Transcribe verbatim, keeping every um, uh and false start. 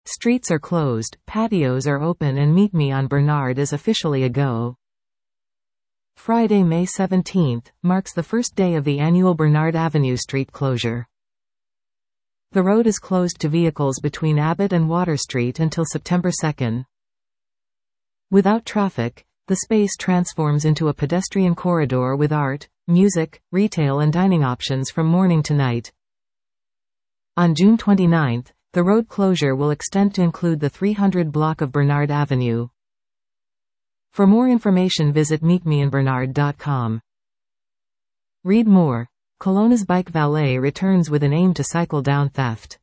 Streets are closed, patios are open, and Meet Me on Bernard is officially a go. Friday, May seventeenth, marks the first day of the annual Bernard Avenue street closure. The road is closed to vehicles between Abbott and Water Street until September second. Without traffic, the space transforms into a pedestrian corridor with art, music, retail and dining options from morning to night. On June twenty-ninth, the road closure will extend to include the three hundred block of Bernard Avenue. For more information, visit meet me in bernard dot com. Read more. Kelowna's bike valet returns with an aim to cycle down theft.